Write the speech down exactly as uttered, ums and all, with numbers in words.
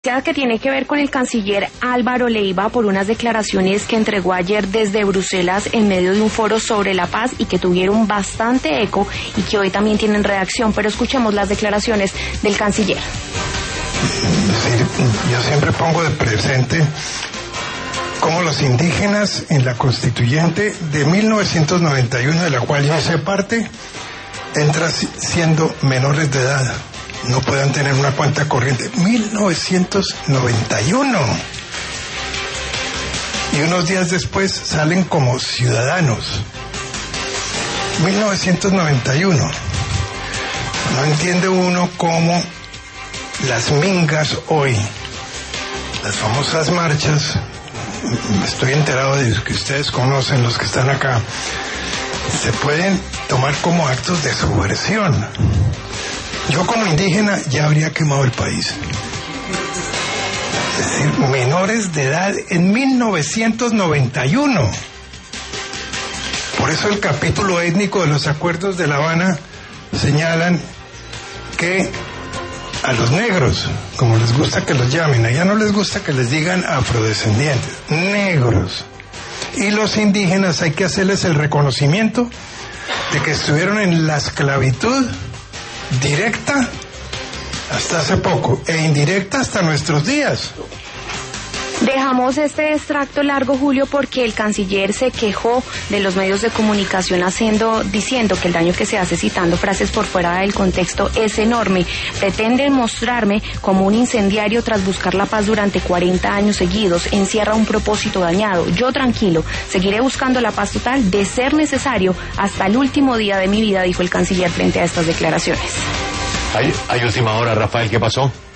noticia que tiene que ver con el canciller Álvaro Leiva por unas declaraciones que entregó ayer desde Bruselas en medio de un foro sobre la paz y que tuvieron bastante eco y que hoy también tienen reacción, pero escuchemos las declaraciones del canciller. Sí, yo siempre pongo de presente cómo los indígenas en la constituyente de mil novecientos noventa y uno, de la cual yo hice parte, entran siendo menores de edad, no puedan tener una cuenta corriente. mil novecientos noventa y uno. Y unos días después salen como ciudadanos. mil novecientos noventa y uno. No entiende uno cómo las mingas hoy, las famosas marchas, estoy enterado de que ustedes conocen, los que están acá, se pueden tomar como actos de subversión. Yo como indígena ya habría quemado el país. Es decir, menores de edad en mil novecientos noventa y uno. Por eso el capítulo étnico de los acuerdos de La Habana señalan que a los negros, como les gusta que los llamen, allá no les gusta que les digan afrodescendientes, negros. Y los indígenas hay que hacerles el reconocimiento de que estuvieron en la esclavitud directa hasta hace poco e indirecta hasta nuestros días. Dejamos este extracto largo, Julio, porque el canciller se quejó de los medios de comunicación haciendo, diciendo que el daño que se hace citando frases por fuera del contexto es enorme. Pretende mostrarme como un incendiario tras buscar la paz durante cuarenta años seguidos. Encierra un propósito dañado. Yo tranquilo, seguiré buscando la paz total de ser necesario hasta el último día de mi vida, dijo el canciller frente a estas declaraciones. Hay, hay última hora, Rafael, ¿qué pasó?